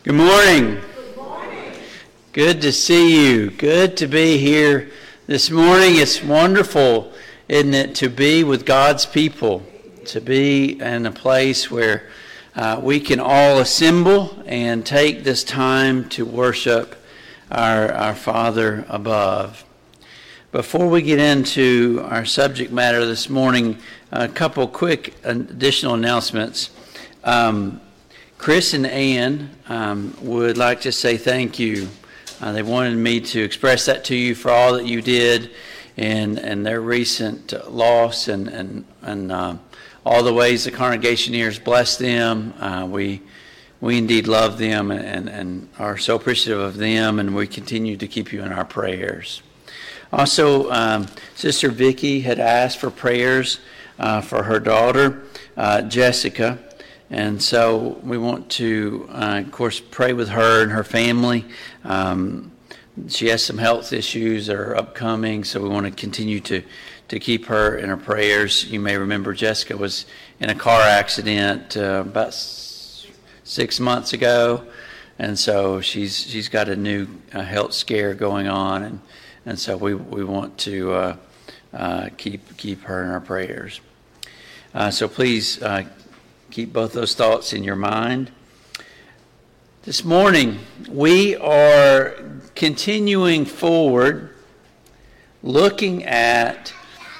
Good morning. Good morning. Good to see you. Good to be here this morning. It's wonderful, isn't it, to be with God's people, to be in a place where we can all assemble and take this time to worship our Father above. Before we get into our subject matter this morning, a couple quick additional announcements. Chris and Ann would like to say thank you. They wanted me to express that to you for all that you did and their recent loss and all the ways the congregation here has blessed them. We indeed love them and are so appreciative of them, and we continue to keep you in our prayers. Also, Sister Vicki had asked for prayers for her daughter, Jessica. And so we want to, of course, pray with her and her family. She has some health issues that are upcoming, so we want to continue to keep her in our prayers. You may remember Jessica was in a car accident about 6 months ago, and so she's got a new health scare going on, and so we want to keep her in our prayers. So please. Keep both those thoughts in your mind. This morning, we are continuing forward looking at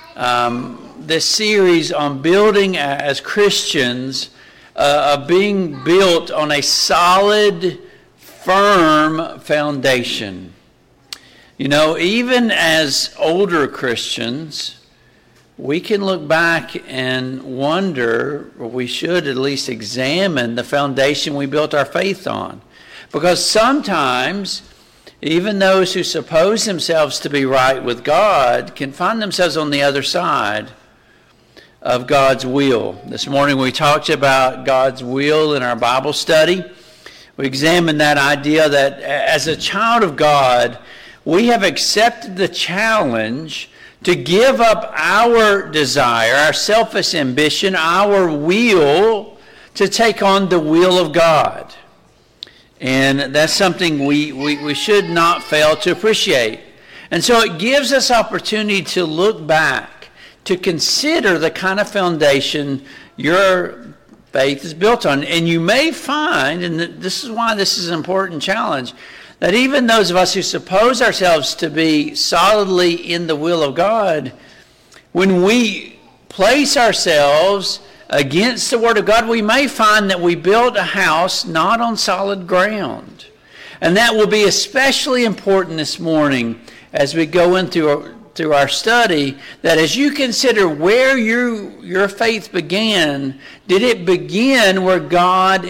this series on building as Christians, being built on a solid, firm foundation. You know, even as older Christians, we can look back and wonder, or we should at least examine the foundation we built our faith on. Because sometimes, even those who suppose themselves to be right with God can find themselves on the other side of God's will. This morning we talked about God's will in our Bible study. We examined that idea that as a child of God, we have accepted the challenge to give up our desire, our selfish ambition, our will, to take on the will of God. And that's something we should not fail to appreciate. And so it gives us opportunity to look back, to consider the kind of foundation your faith is built on. And you may find, and this is why this is an important challenge, that even those of us who suppose ourselves to be solidly in the will of God, when we place ourselves against the Word of God, we may find that we built a house not on solid ground. And that will be especially important this morning as we go into through our study, that as you consider where your faith began, did it begin where God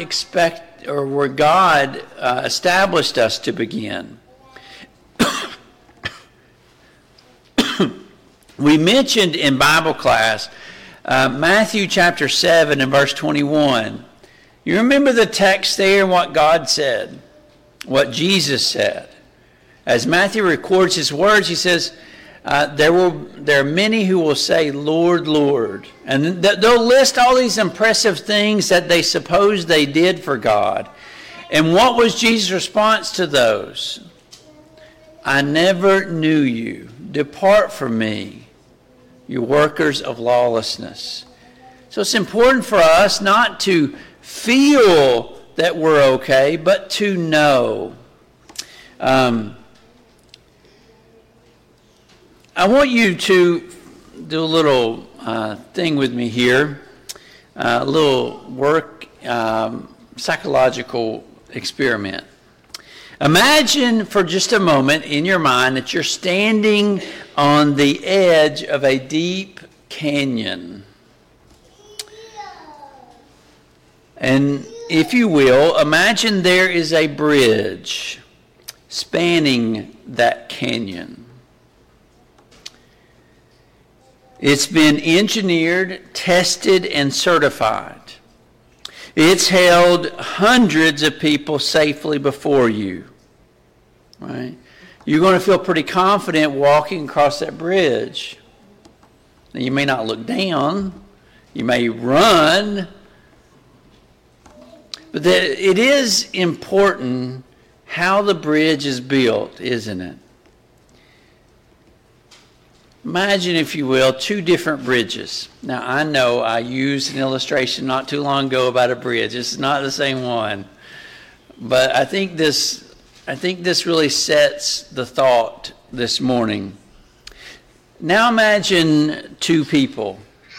established us to begin? We mentioned in Bible class Matthew chapter 7 and verse 21. You remember the text there and what God said, what Jesus said. As Matthew records his words, he says, there are many who will say, Lord, Lord. And they'll list all these impressive things that they suppose they did for God. And what was Jesus' response to those? I never knew you. Depart from me, you workers of lawlessness. So it's important for us not to feel that we're okay, but to know. I want you to do a little thing with me here, a little work, psychological experiment. Imagine for just a moment in your mind that you're standing on the edge of a deep canyon. And if you will, imagine there is a bridge spanning that canyon. It's been engineered, tested, and certified. It's held hundreds of people safely before you. Right? You're going to feel pretty confident walking across that bridge. Now, you may not look down. You may run. But it is important how the bridge is built, isn't it? Imagine, if you will, two different bridges. Now, I know I used an illustration not too long ago about a bridge. It's not the same one. But I think this really sets the thought this morning. Now imagine two people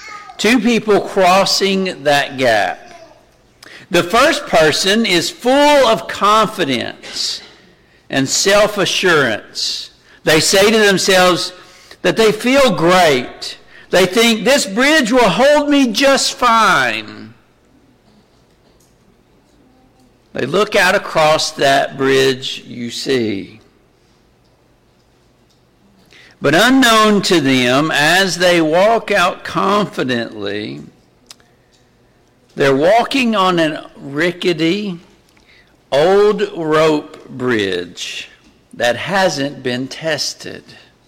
crossing that gap. The first person is full of confidence and self-assurance. They say to themselves that they feel great. They think, this bridge will hold me just fine. They look out across that bridge you see. But unknown to them, as they walk out confidently, they're walking on a rickety, old rope bridge that hasn't been tested.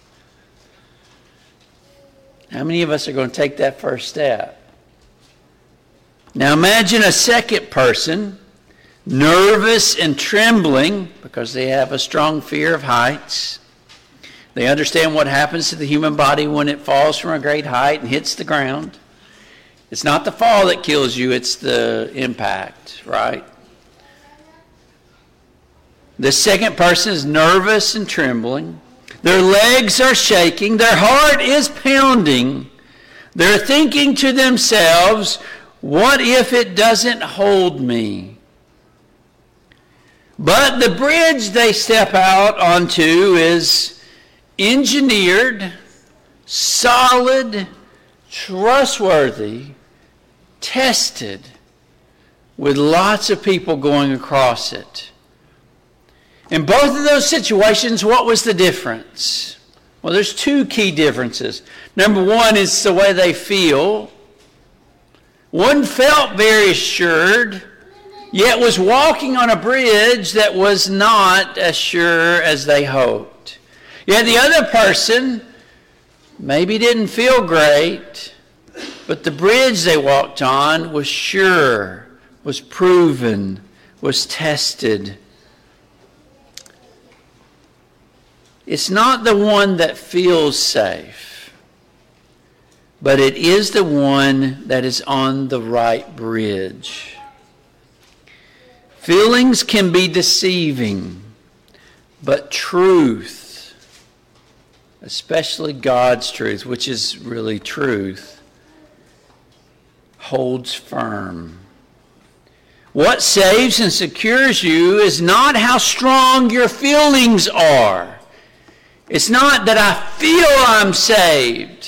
How many of us are going to take that first step? Now imagine a second person, nervous and trembling because they have a strong fear of heights. They understand what happens to the human body when it falls from a great height and hits the ground. It's not the fall that kills you, it's the impact, right? The second person is nervous and trembling. Their legs are shaking. Their heart is pounding. They're thinking to themselves, what if it doesn't hold me? But the bridge they step out onto is engineered, solid, trustworthy, tested, with lots of people going across it. In both of those situations, what was the difference? Well, there's two key differences. Number one is the way they feel. One felt very assured, yet was walking on a bridge that was not as sure as they hoped. Yet the other person maybe didn't feel great, but the bridge they walked on was sure, was proven, was tested. It's not the one that feels safe, but it is the one that is on the right bridge. Feelings can be deceiving, but truth, especially God's truth, which is really truth, holds firm. What saves and secures you is not how strong your feelings are. It's not that I feel I'm saved,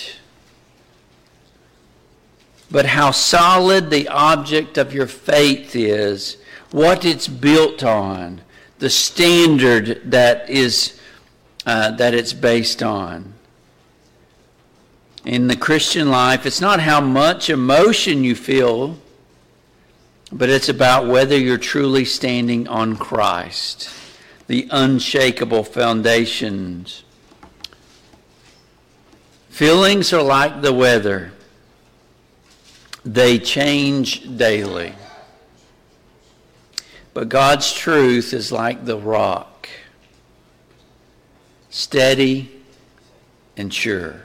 but how solid the object of your faith is, what it's built on, the standard that it's based on. In the Christian life, it's not how much emotion you feel, but it's about whether you're truly standing on Christ, the unshakable foundations. Feelings are like the weather. They change daily. But God's truth is like the rock, steady and sure.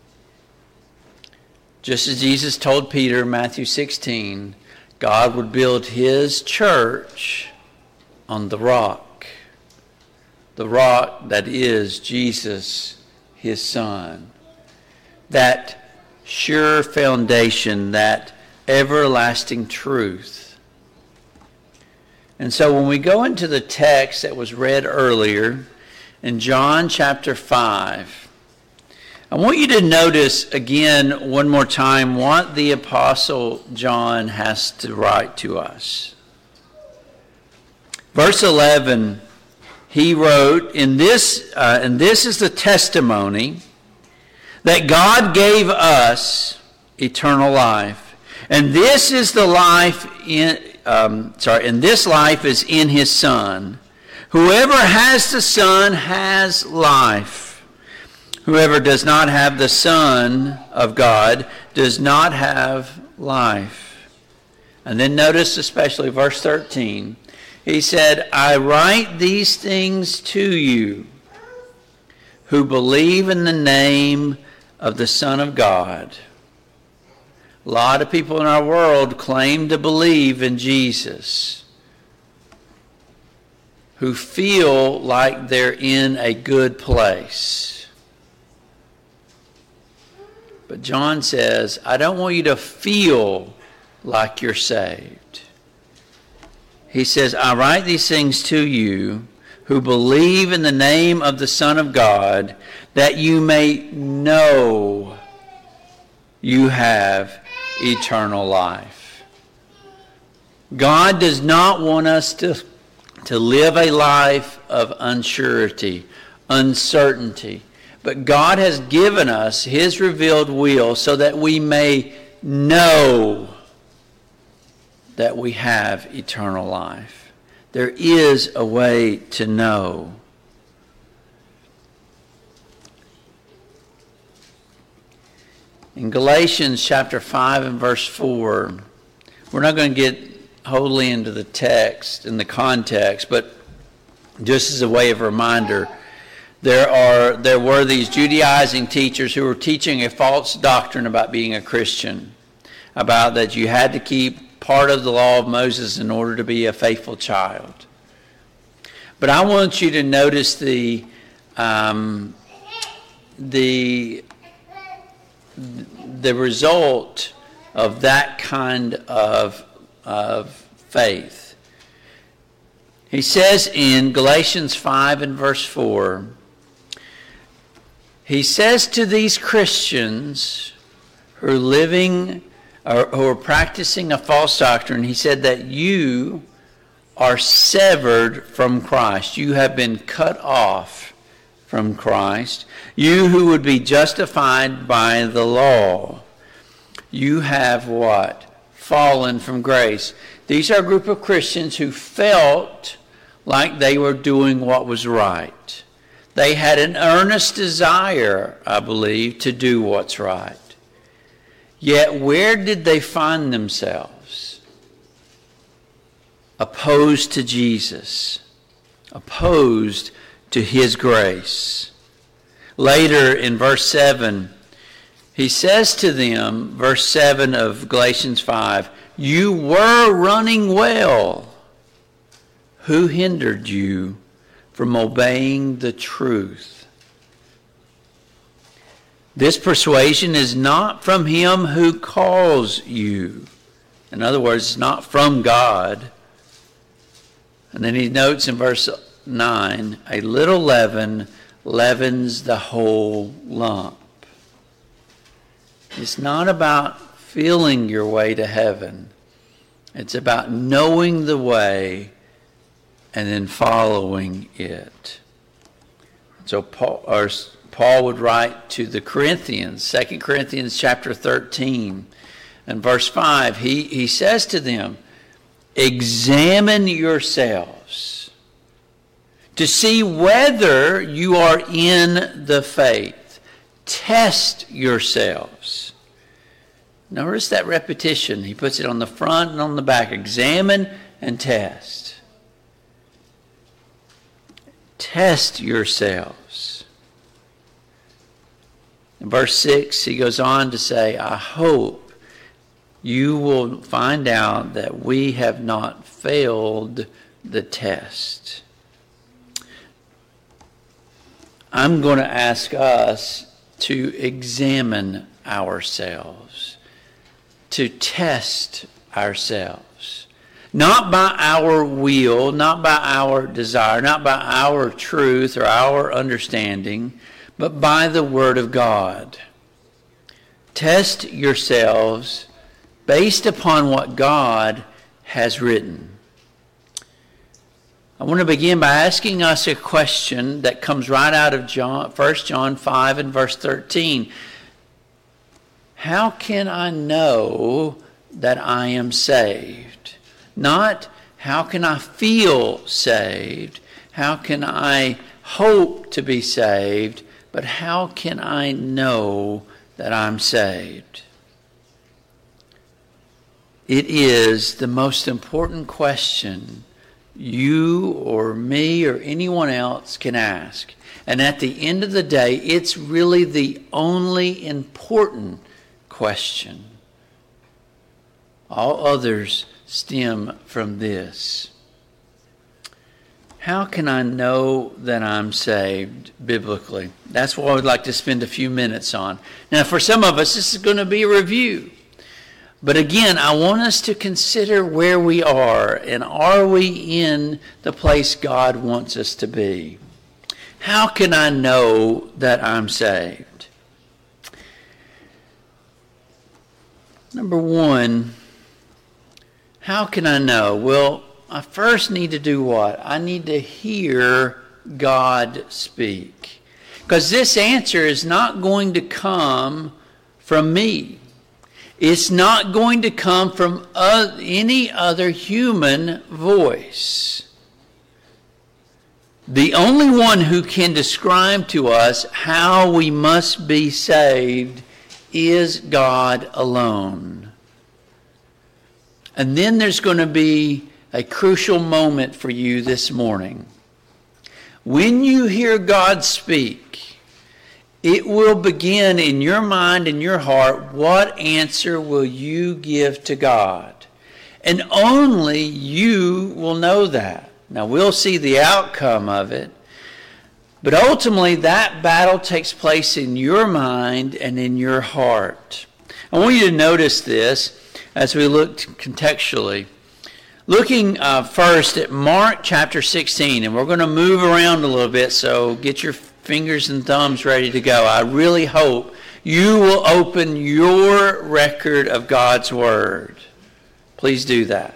Just as Jesus told Peter in Matthew 16, God would build his church on the rock that is Jesus, his Son. That sure foundation, that everlasting truth. And so when we go into the text that was read earlier in John chapter 5, I want you to notice again one more time what the Apostle John has to write to us. Verse 11, he wrote, and this is the testimony that God gave us eternal life. And this is the life and this life is in his Son. Whoever has the Son has life. Whoever does not have the Son of God does not have life. And then notice especially verse 13. He said, I write these things to you who believe in the name of the Son of God. A lot of people in our world claim to believe in Jesus, who feel like they're in a good place. But John says, I don't want you to feel like you're saved. He says, I write these things to you who believe in the name of the Son of God, that you may know you have eternal life. God does not want us to live a life of unsurety, uncertainty. But God has given us his revealed will so that we may know that we have eternal life. There is a way to know. In Galatians chapter 5 and verse 4, we're not going to get wholly into the text and the context, but just as a way of reminder, there were these Judaizing teachers who were teaching a false doctrine about being a Christian, about that you had to keep part of the law of Moses in order to be a faithful child. But I want you to notice the result of that kind of faith. He says in Galatians 5 and verse 4, he says to these Christians who are living or who are practicing a false doctrine, he said that you are severed from Christ. You have been cut off from Christ. You who would be justified by the law, you have what? Fallen from grace. These are a group of Christians who felt like they were doing what was right. They had an earnest desire, I believe, to do what's right. Yet where did they find themselves? Opposed to Jesus. Opposed to his grace. Later in verse 7, he says to them, verse 7 of Galatians 5, you were running well. Who hindered you from obeying the truth? This persuasion is not from him who calls you. In other words, it's not from God. And then he notes in verse 9, a little leaven leavens the whole lump. It's not about feeling your way to heaven. It's about knowing the way and then following it. So Paul would write to the Corinthians, 2 Corinthians chapter 13 and verse 5, he says to them, examine yourselves to see whether you are in the faith. Test yourselves. Notice that repetition. He puts it on the front and on the back. Examine and test. Test yourselves. In verse 6, he goes on to say, I hope you will find out that we have not failed the test. I'm going to ask us to examine ourselves, to test ourselves. Not by our will, not by our desire, not by our truth or our understanding, but by the Word of God. Test yourselves based upon what God has written. I want to begin by asking us a question that comes right out of 1 John 5 and verse 13. How can I know that I am saved? Not how can I feel saved? How can I hope to be saved? But how can I know that I'm saved? it is the most important question you or me or anyone else can ask. And at the end of the day, it's really the only important question. All others stem from this. How can I know that I'm saved biblically? That's what I would like to spend a few minutes on. Now, for some of us, this is going to be a review. But again, I want us to consider where we are, and are we in the place God wants us to be? How can I know that I'm saved? Number one, how can I know? Well, I first need to do what? I need to hear God speak. Because this answer is not going to come from me. It's not going to come from any other human voice. The only one who can describe to us how we must be saved is God alone. And then there's going to be a crucial moment for you this morning. When you hear God speak, it will begin in your mind and your heart, what answer will you give to God? And only you will know that. Now, we'll see the outcome of it, but ultimately that battle takes place in your mind and in your heart. I want you to notice this as we look contextually. Looking first at Mark chapter 16, and we're going to move around a little bit, so get your fingers and thumbs ready to go. I really hope you will open your record of God's Word. Please do that.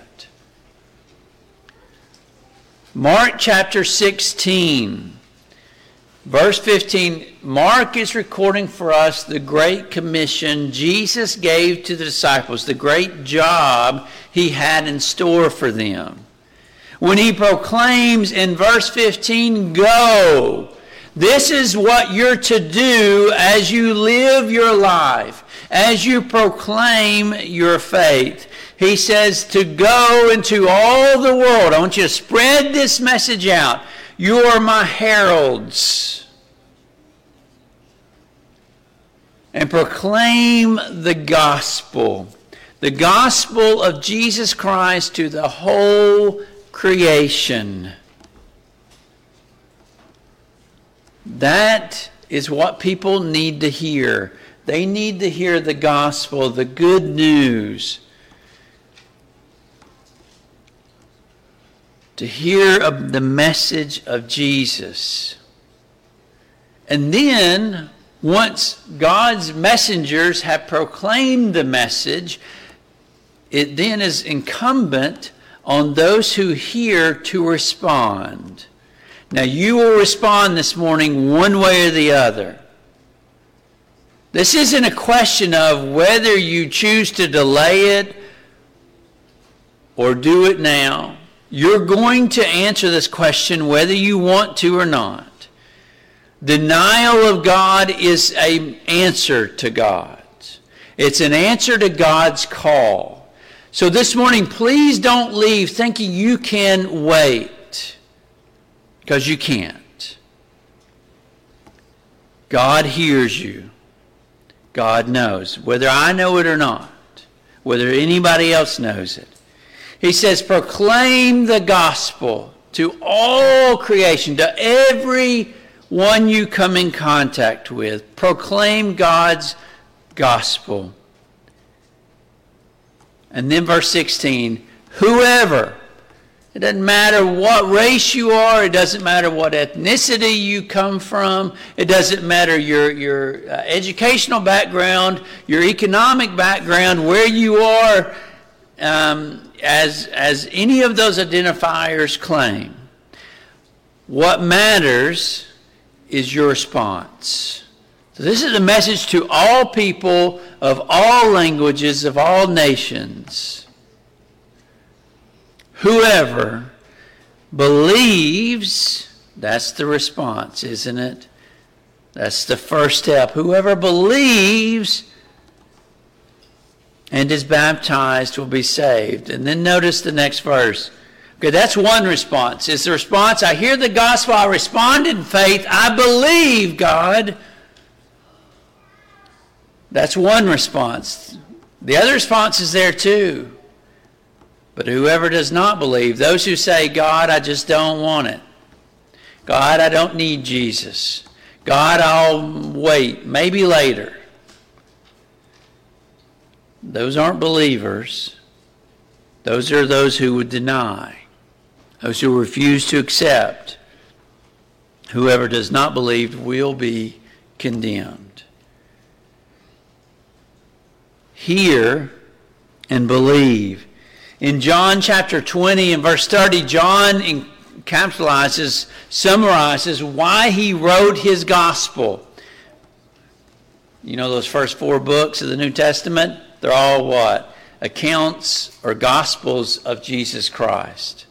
Mark chapter 16, verse 15. Mark is recording for us the great commission Jesus gave to the disciples, the great job he had in store for them. When he proclaims in verse 15, go. This is what you're to do as you live your life, as you proclaim your faith. He says to go into all the world. I want you to spread this message out. You are my heralds. And proclaim the gospel of Jesus Christ to the whole creation. That is what people need to hear. They need to hear the gospel, the good news. To hear of the message of Jesus. And then, once God's messengers have proclaimed the message, it then is incumbent on those who hear to respond. Now, you will respond this morning one way or the other. This isn't a question of whether you choose to delay it or do it now. You're going to answer this question whether you want to or not. Denial of God is an answer to God. It's an answer to God's call. So this morning, please don't leave thinking you can wait. Because you can't. God hears you. God knows. Whether I know it or not. Whether anybody else knows it. He says, proclaim the gospel to all creation, to every one you come in contact with. Proclaim God's gospel. And then verse 16, whoever. It doesn't matter what race you are. It doesn't matter what ethnicity you come from. It doesn't matter your educational background, your economic background, where you are, as any of those identifiers claim. What matters is your response. So this is a message to all people of all languages, of all nations. Whoever believes, that's the response, isn't it? That's the first step. Whoever believes and is baptized will be saved. And then notice the next verse. Okay, that's one response. It's the response, I hear the gospel, I respond in faith, I believe God. That's one response. The other response is there too. But whoever does not believe, those who say, God, I just don't want it. God, I don't need Jesus. God, I'll wait, maybe later. Those aren't believers. Those are those who would deny. Those who refuse to accept. Whoever does not believe will be condemned. Hear and believe. In John chapter 20 and verse 30, John encapsulates, summarizes why he wrote his gospel. You know those first 4 books of the New Testament? They're all what? Accounts or gospels of Jesus Christ.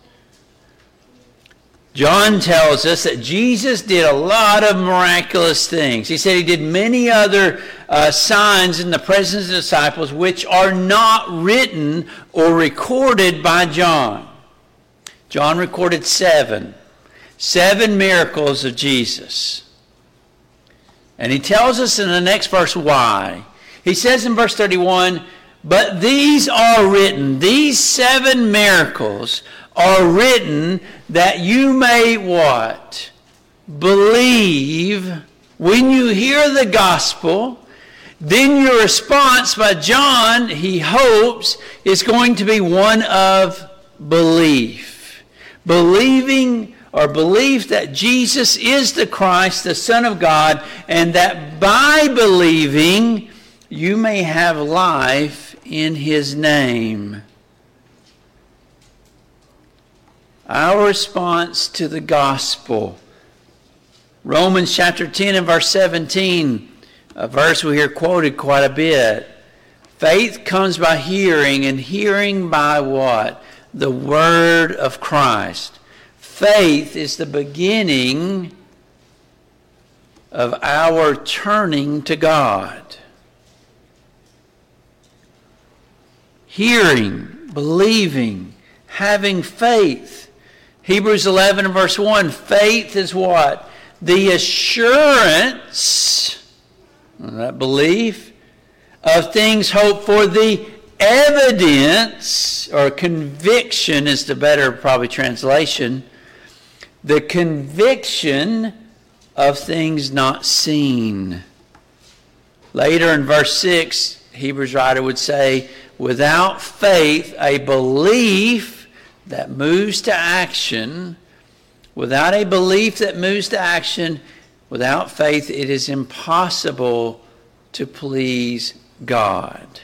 John tells us that Jesus did a lot of miraculous things. He said he did many other signs in the presence of the disciples which are not written or recorded by John. John recorded 7 miracles of Jesus. And he tells us in the next verse why. He says in verse 31, but these are written, these 7 miracles are written that you may what? Believe. When you hear the gospel, then your response by John, he hopes, is going to be one of belief. Believing or belief that Jesus is the Christ, the Son of God, and that by believing you may have life in his name. Our response to the gospel. Romans chapter 10 and verse 17, a verse we hear quoted quite a bit. Faith comes by hearing, and hearing by what? The word of Christ. Faith is the beginning of our turning to God. Hearing, believing, having faith. Hebrews 11 and verse 1, faith is what? The assurance, that belief, of things hoped for, the evidence, or conviction is the better probably translation, the conviction of things not seen. Later in verse 6, Hebrews writer would say, without faith, a belief that moves to action, without a belief that moves to action, without faith, it is impossible to please God.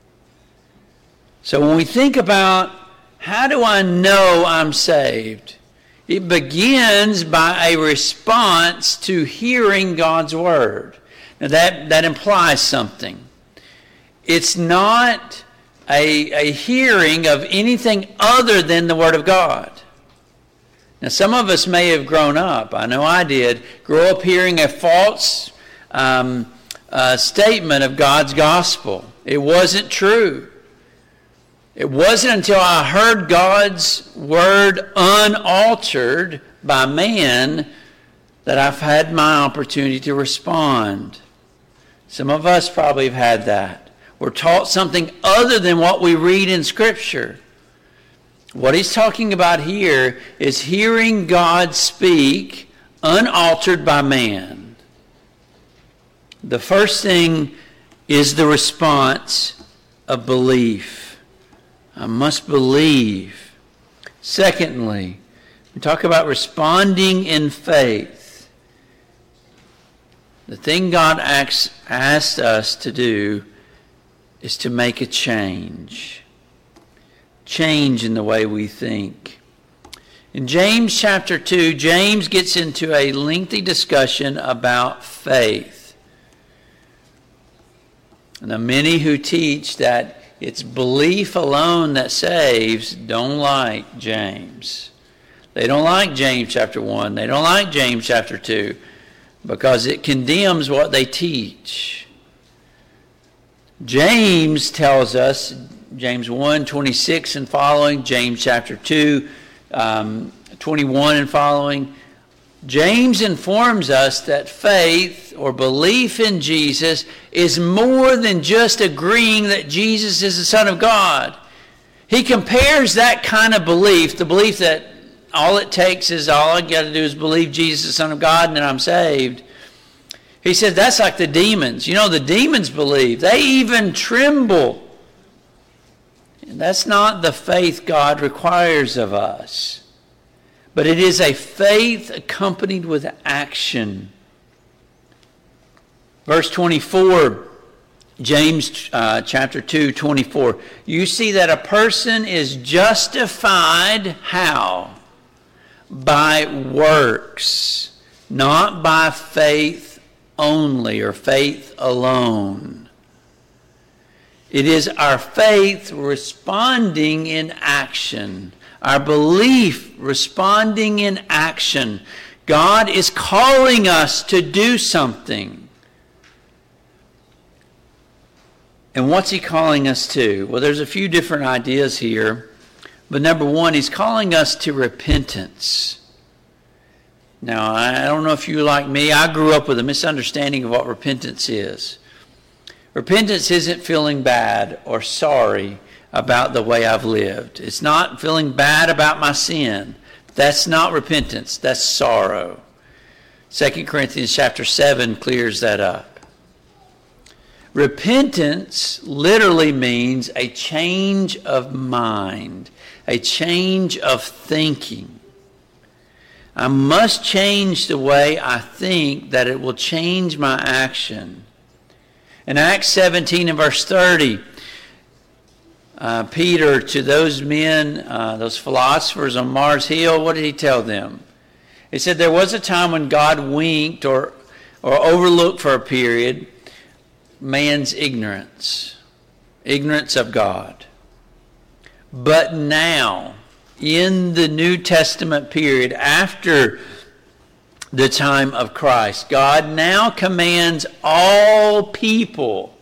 So when we think about how do I know I'm saved, it begins by a response to hearing God's word. Now that implies something. It's not a hearing of anything other than the Word of God. Now, some of us may have grown up, I know I did, grow up hearing a false statement of God's gospel. It wasn't true. It wasn't until I heard God's Word unaltered by man that I've had my opportunity to respond. Some of us probably have had that. We're taught something other than what we read in Scripture. What he's talking about here is hearing God speak unaltered by man. The first thing is the response of belief. I must believe. Secondly, we talk about responding in faith. The thing God asked us to do is to make a change. Change in the way we think. In James chapter 2, James gets into a lengthy discussion about faith. And the many who teach that it's belief alone that saves don't like James. They don't like James chapter 1. They don't like James chapter 2 because it condemns what they teach. James tells us, James 1:26 and following, James chapter 2, 21 and following, James informs us that faith or belief in Jesus is more than just agreeing that Jesus is the Son of God. He compares that kind of belief, the belief that all it takes is all I got to do is believe Jesus is the Son of God and then I'm saved. He said that's like the demons. You know, the demons believe. They even tremble. And that's not the faith God requires of us. But it is a faith accompanied with action. Verse 24, James chapter 2, 24. You see that a person is justified how? By works, not by faith only or faith alone. It is our faith responding in action. Our belief responding in action. God is calling us to do something. And what's he calling us to? Well, there's a few different ideas here. But number one, he's calling us to repentance. Now, I don't know if you're like me. I grew up with a misunderstanding of what repentance is. Repentance isn't feeling bad or sorry about the way I've lived. It's not feeling bad about my sin. That's not repentance. That's sorrow. 2 Corinthians chapter 7 clears that up. Repentance literally means a change of mind, a change of thinking. I must change the way I think that it will change my action. In Acts 17 and verse 30, Peter, to those men, those philosophers on Mars Hill, what did he tell them? He said there was a time when God winked or overlooked for a period man's ignorance of God. But now, in the New Testament period, after the time of Christ, God now commands all people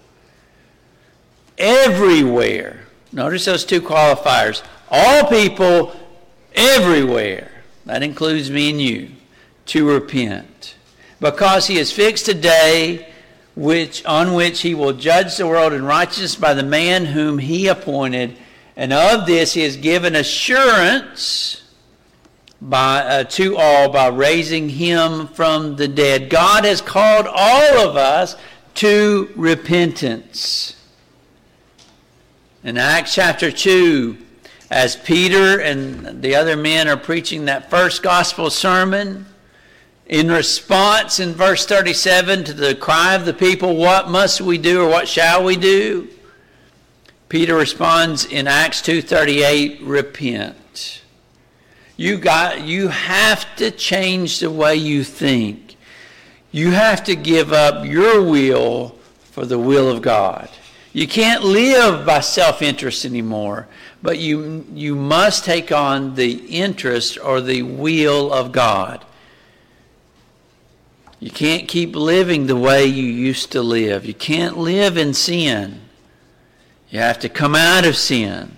everywhere. Notice those two qualifiers. All people everywhere. That includes me and you. To repent. Because he has fixed a day on which he will judge the world in righteousness by the man whom he appointed. And of this he has given assurance to all by raising him from the dead. God has called all of us to repentance. In Acts chapter 2, as Peter and the other men are preaching that first gospel sermon, in response in verse 37 to the cry of the people, what must we do or what shall we do? Peter responds in Acts 2:38, repent. You have to change the way you think. You have to give up your will for the will of God. You can't live by self-interest anymore, but you must take on the interest or the will of God. You can't keep living the way you used to live. You can't live in sin. You have to come out of sin.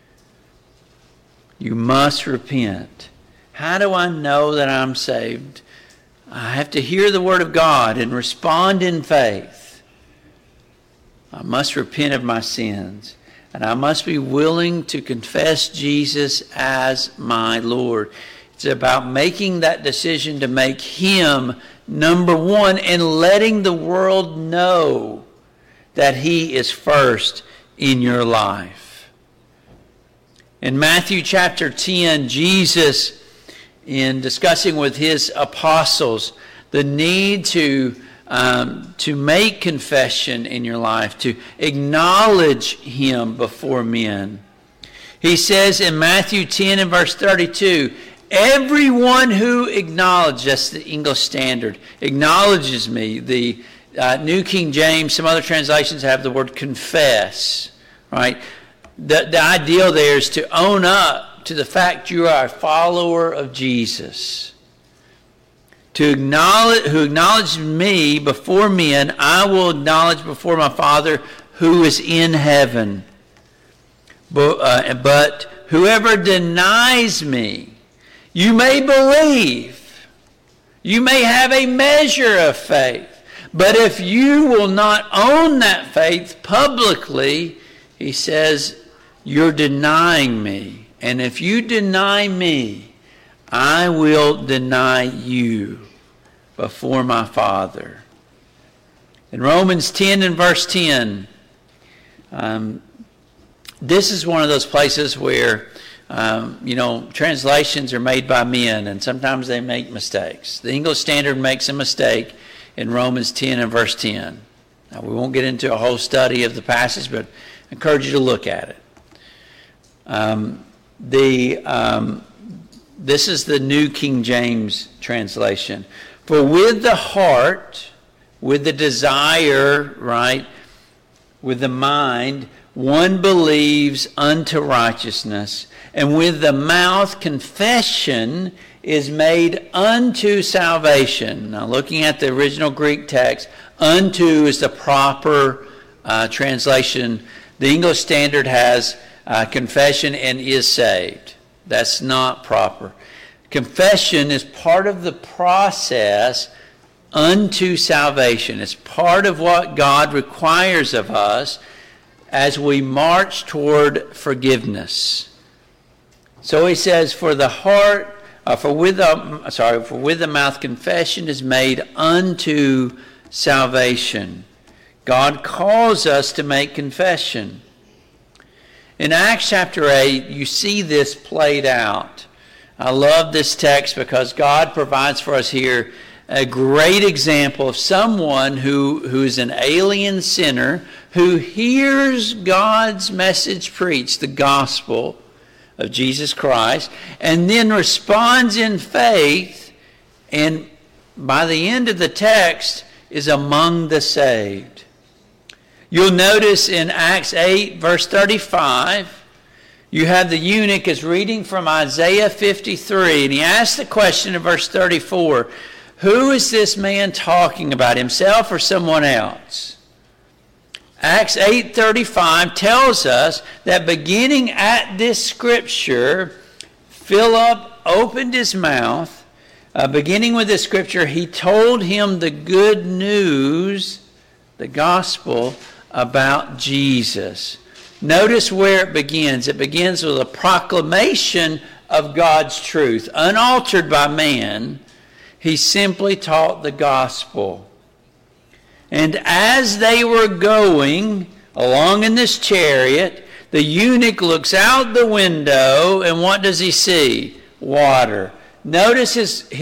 You must repent. How do I know that I'm saved? I have to hear the word of God and respond in faith. I must repent of my sins. And I must be willing to confess Jesus as my Lord. It's about making that decision to make him number one and letting the world know that he is first in your life. In Matthew chapter 10, Jesus, in discussing with his apostles the need to make confession in your life, to acknowledge him before men. He says in Matthew 10 and verse 32, everyone who acknowledges, that's the English Standard, acknowledges me. The New King James, some other translations have the word confess, right? The ideal there is to own up to the fact you are a follower of Jesus. Who acknowledge me before men, I will acknowledge before my Father who is in heaven. But whoever denies me, you may believe, you may have a measure of faith, but if you will not own that faith publicly, he says, you're denying me. And if you deny me, I will deny you before my Father. In Romans 10 and verse 10, this is one of those places where, translations are made by men, and sometimes they make mistakes. The English Standard makes a mistake in Romans 10 and verse 10. Now, we won't get into a whole study of the passage, but I encourage you to look at it. This is the New King James translation. For with the heart, with the desire, right, with the mind, one believes unto righteousness, and with the mouth confession is made unto salvation. Now, looking at the original Greek text, unto is the proper translation. The English Standard has confession and is saved. That's not proper. Confession is part of the process unto salvation. It's part of what God requires of us as we march toward forgiveness. So he says, for with the mouth confession is made unto salvation. God calls us to make confession. In Acts chapter 8, you see this played out. I love this text because God provides for us here a great example of someone who's an alien sinner who hears God's message preached, the gospel of Jesus Christ, and then responds in faith, and by the end of the text is among the saved. You'll notice in Acts 8, verse 35, you have the eunuch is reading from Isaiah 53, and he asks the question in verse 34, who is this man talking about, himself or someone else? Acts 8:35 tells us that beginning at this scripture, Philip opened his mouth. Beginning with this scripture, he told him the good news, the gospel about Jesus. Notice where it begins. It begins with a proclamation of God's truth, unaltered by man. He simply taught the gospel. And as they were going along in this chariot, the eunuch looks out the window, and what does he see? Water. Notice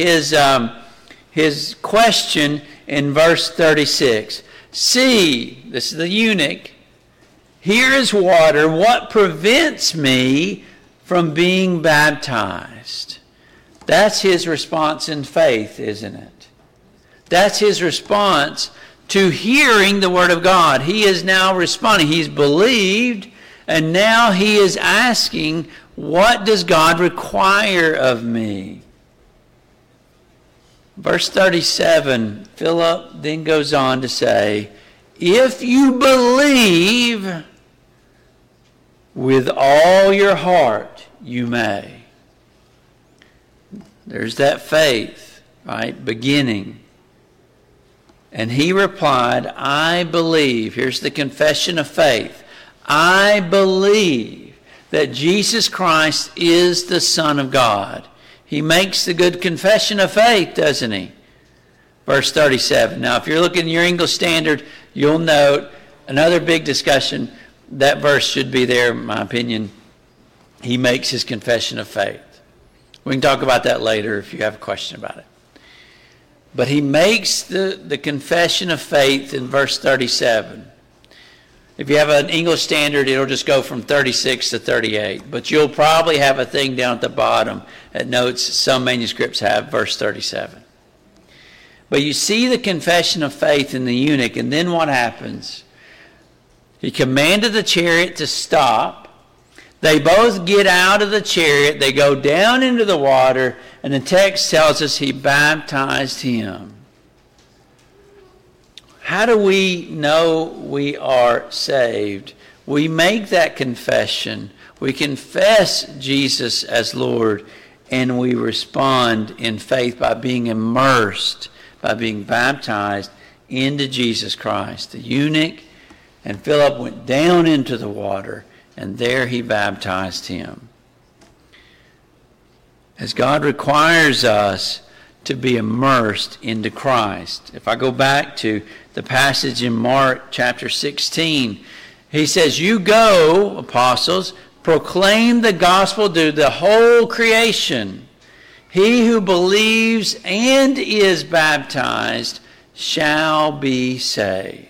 his question in verse 36. See, this is the eunuch, here is water. What prevents me from being baptized? That's his response in faith, isn't it? That's his response to hearing the word of God. He is now responding. He's believed, and now he is asking, what does God require of me? Verse 37, Philip then goes on to say, if you believe with all your heart, you may. There's that faith, right? Beginning. And he replied, I believe. Here's the confession of faith. I believe that Jesus Christ is the Son of God. He makes the good confession of faith, doesn't he? Verse 37. Now, if you're looking in your English Standard, you'll note another big discussion. That verse should be there, in my opinion. He makes his confession of faith. We can talk about that later if you have a question about it. But he makes the confession of faith in verse 37. If you have an English Standard, it'll just go from 36 to 38. But you'll probably have a thing down at the bottom that notes some manuscripts have verse 37. But you see the confession of faith in the eunuch, and then what happens? He commanded the chariot to stop. They both get out of the chariot. They go down into the water, and the text tells us he baptized him. How do we know we are saved? We make that confession. We confess Jesus as Lord, and we respond in faith by being immersed, by being baptized into Jesus Christ. The eunuch and Philip went down into the water, and there he baptized him. As God requires us to be immersed into Christ. If I go back to the passage in Mark chapter 16, he says, "You go, apostles, proclaim the gospel to the whole creation. He who believes and is baptized shall be saved."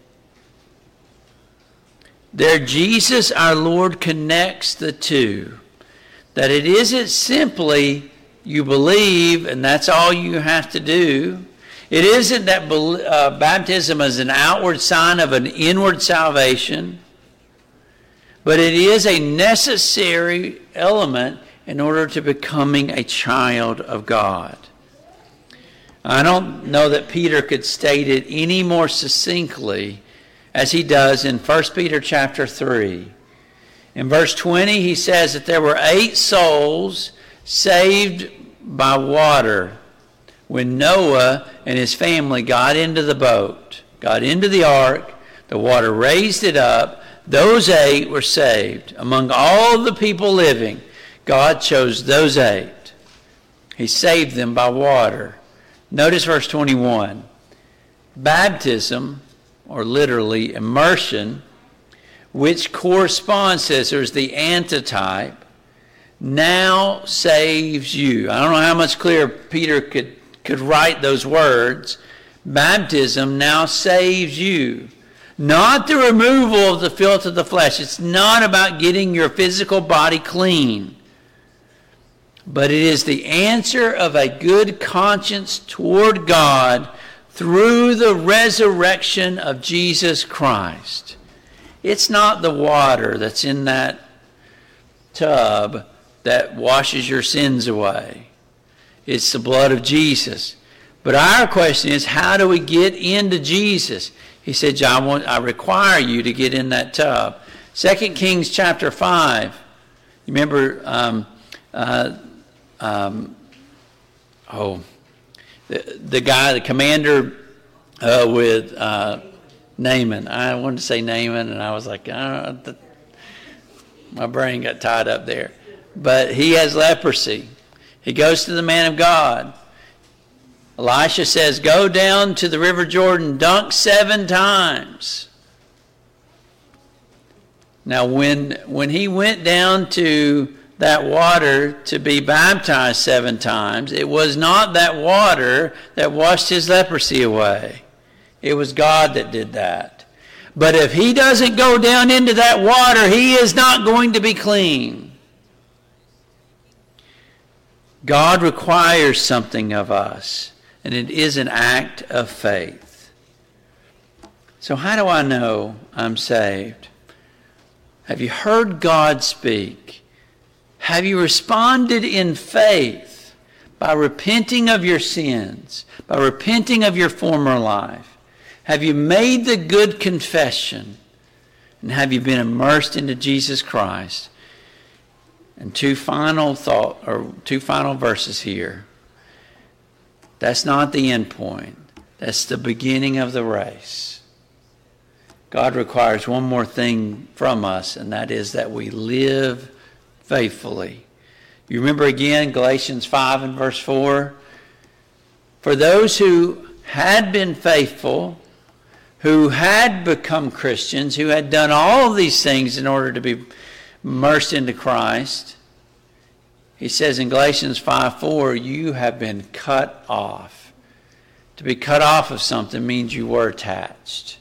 There, Jesus, our Lord, connects the two. That it isn't simply you believe and that's all you have to do. It isn't that baptism is an outward sign of an inward salvation, but it is a necessary element in order to becoming a child of God. I don't know that Peter could state it any more succinctly as he does in 1 Peter chapter 3. In verse 20, he says that there were 8 souls saved by water when Noah and his family got into the boat, got into the ark, the water raised it up. Those 8 were saved. Among all the people living, God chose those 8. He saved them by water. Notice verse 21. Baptism, or literally immersion, which corresponds, says there's the antitype, now saves you. I don't know how much clearer Peter could write those words. Baptism now saves you. Not the removal of the filth of the flesh. It's not about getting your physical body clean. But it is the answer of a good conscience toward God through the resurrection of Jesus Christ. It's not the water that's in that tub that washes your sins away. It's the blood of Jesus. But our question is, how do we get into Jesus? He said, I require you to get in that tub. 2 Kings chapter 5. You remember the guy, the commander with Naaman. I wanted to say Naaman, and I was like, my brain got tied up there. But he has leprosy. He goes to the man of God. Elisha says, go down to the river Jordan, dunk 7 times. Now, when he went down to that water to be baptized 7 times, it was not that water that washed his leprosy away. It was God that did that. But if he doesn't go down into that water, he is not going to be clean. God requires something of us, and it is an act of faith. So how do I know I'm saved? Have you heard God speak? Have you responded in faith by repenting of your sins, by repenting of your former life? Have you made the good confession? And have you been immersed into Jesus Christ? And two final verses here. That's not the end point. That's the beginning of the race. God requires one more thing from us, and that is that we live faithfully. You remember again Galatians 5 and verse 4? For those who had been faithful, who had become Christians, who had done all of these things in order to be immersed into Christ, he says in Galatians 5:4, you have been cut off. To be cut off of something means you were attached.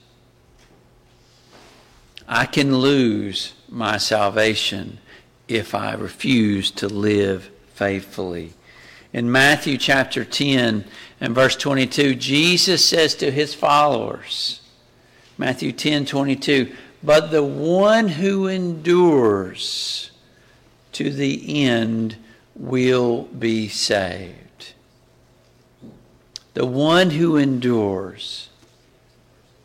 I can lose my salvation if I refuse to live faithfully. In Matthew chapter 10 and verse 22, Jesus says to his followers, Matthew 10:22, but the one who endures to the end will be saved. The one who endures.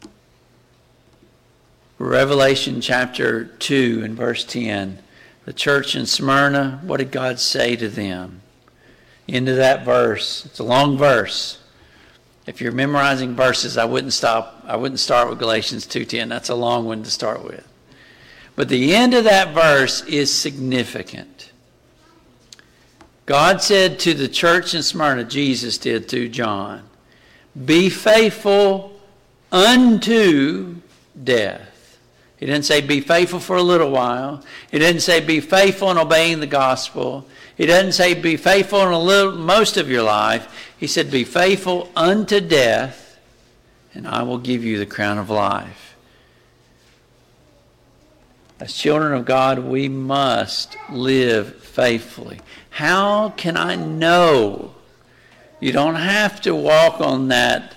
Revelation chapter 2 and verse 10. The church in Smyrna, what did God say to them? Into that verse. It's a long verse. If you're memorizing verses, I wouldn't start with Galatians 2:10. That's a long one to start with. But the end of that verse is significant. God said to the church in Smyrna, Jesus did through John, be faithful unto death. He didn't say be faithful for a little while. He didn't say be faithful in obeying the gospel. He doesn't say be faithful in most of your life. He said be faithful unto death, and I will give you the crown of life. As children of God, we must live faithfully. How can I know? You don't have to walk on that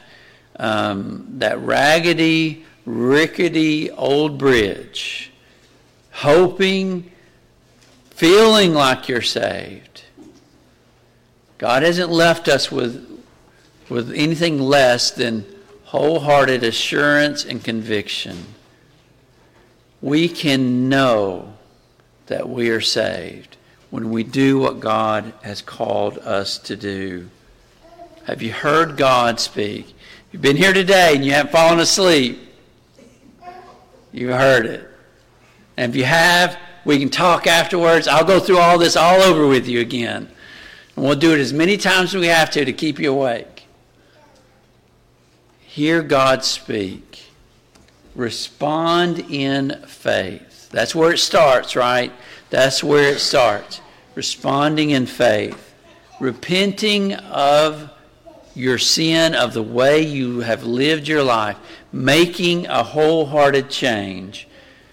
raggedy, rickety old bridge, hoping, feeling like you're saved. God hasn't left us with anything less than wholehearted assurance and conviction. We can know that we are saved when we do what God has called us to do. Have you heard God speak? If you've been here today and you haven't fallen asleep, you've heard it. And if you have, we can talk afterwards. I'll go through all this all over with you again. And we'll do it as many times as we have to keep you awake. Hear God speak. Respond in faith. That's where it starts, right? That's where it starts. Responding in faith. Repenting of your sin, of the way you have lived your life. Making a wholehearted change.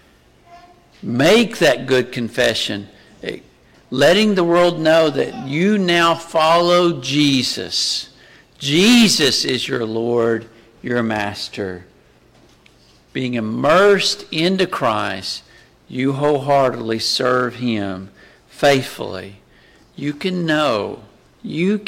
Make that good confession. Letting the world know that you now follow Jesus. Jesus is your Lord, your Master. Being immersed into Christ, you wholeheartedly serve Him faithfully. You can know you're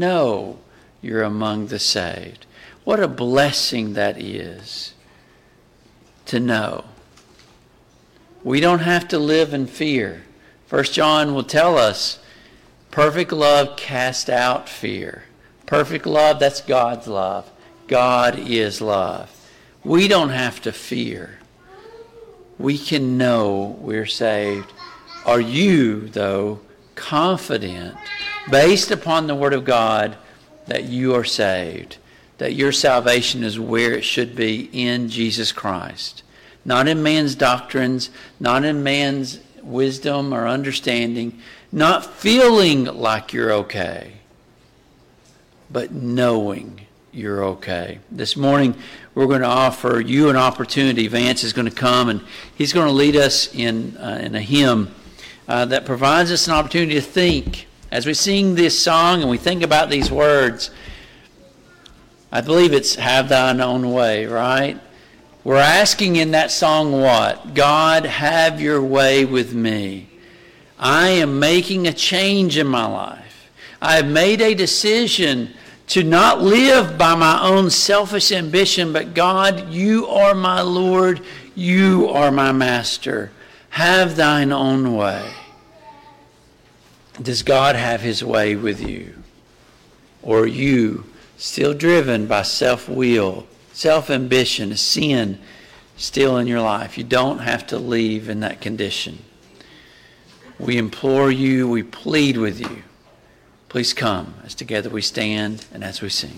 among the saved. What a blessing that is to know. We don't have to live in fear. 1 John will tell us, perfect love casts out fear. Perfect love, that's God's love. God is love. We don't have to fear. We can know we're saved. Are you, though, confident, based upon the Word of God, that you are saved? That your salvation is where it should be, in Jesus Christ? Not in man's doctrines, not in man's wisdom or understanding, not feeling like you're okay, but knowing you're okay. This morning, we're going to offer you an opportunity. Vance is going to come, and he's going to lead us in a hymn that provides us an opportunity to think. As we sing this song and we think about these words, I believe it's have thine own way, right? We're asking in that song what? God, have your way with me. I am making a change in my life. I have made a decision to not live by my own selfish ambition, but God, you are my Lord. You are my Master. Have thine own way. Does God have His way with you? Or are you still driven by self-will, self-ambition, sin still in your life? You don't have to leave in that condition. We implore you, we plead with you. Please come as together we stand and as we sing.